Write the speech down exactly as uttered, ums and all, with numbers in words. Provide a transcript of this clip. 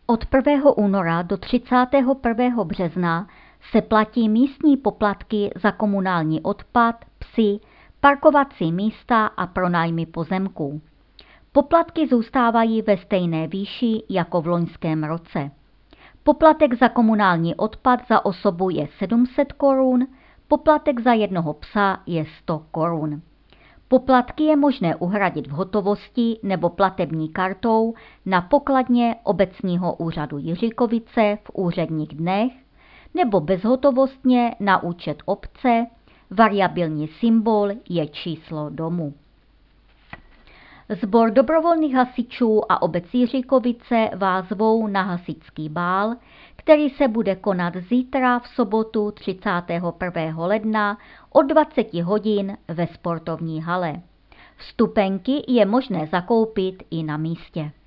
Od prvního února do třicátého prvního března se platí místní poplatky za komunální odpad, psy, parkovací místa a pronájmy pozemků. Poplatky zůstávají ve stejné výši jako v loňském roce. Poplatek za komunální odpad za osobu je sedm set korun, poplatek za jednoho psa je sto korun. Poplatky je možné uhradit v hotovosti nebo platební kartou na pokladně obecního úřadu Jiříkovice v úředních dnech nebo bezhotovostně na účet obce, variabilní symbol je číslo domu. Sbor dobrovolných hasičů a obec Jiříkovice vás zvou na hasičský bál, který se bude konat zítra v sobotu třicátého prvního ledna od dvacet hodin ve sportovní hale. Vstupenky je možné zakoupit i na místě.